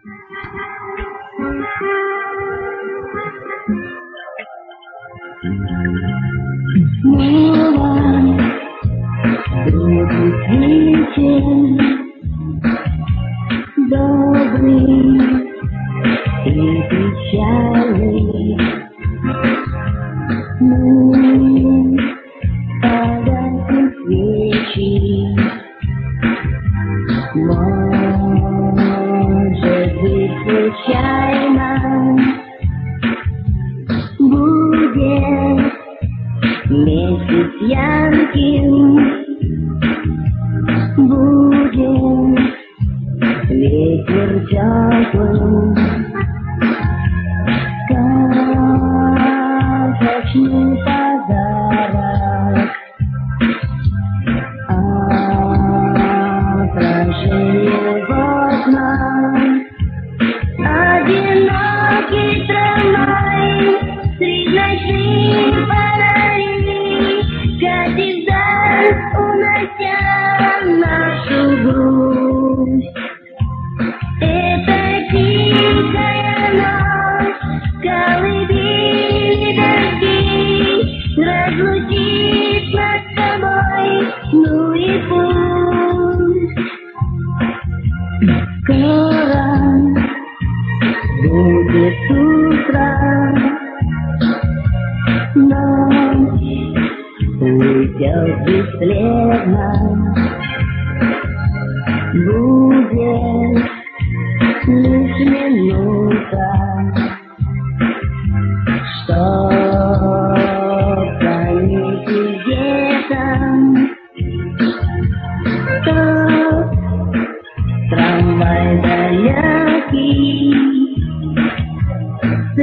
Мой будет вечер, добрый и печальный. Мы погасим свечи, может быть, случайно будет месяц ярким, будет ветер теплым, сказочный подарок, отражение в окна, одинокий трамвай среди ночных фонарей катит вдаль, унося нашу грусть. Это тихая ночь, колыбель дождей разлучит нас с тобой, ну и пусть. Скоро будет утро, ночь уйдет бесследно, будет лишь минута, что хранить где-то. Тот трамвай далекий с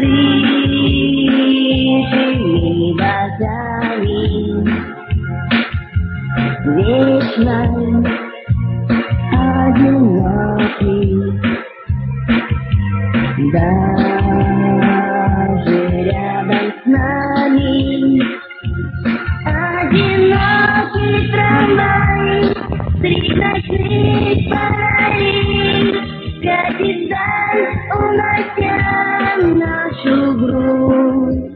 рыжими глазами, вечно одинокий, даже рядом с нами. Одинокий трамвай среди ночных фонарей катит вдаль, унося нашу грусть.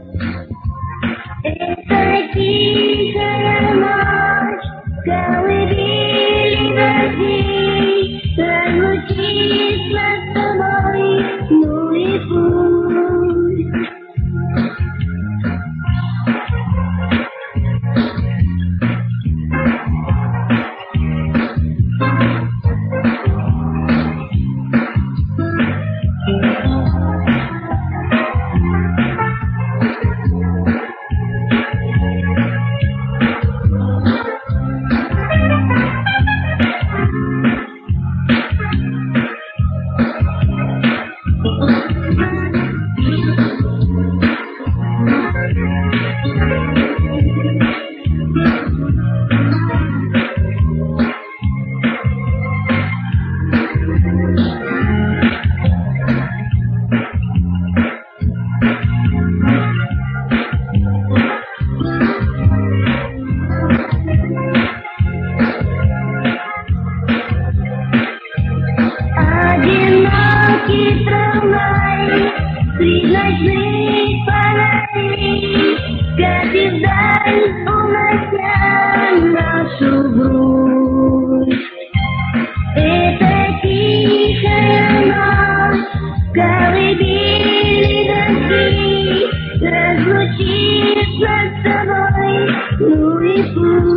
Это тихая ночь, колыбели дождей разлучит нас с тобой, ну и пусть. Одинокий трамвай среди ночных фонарей катит вдаль, унося нашу грусть. Это тихая ночь, колыбели дождей разлучит нас с тобой, ну и пусть.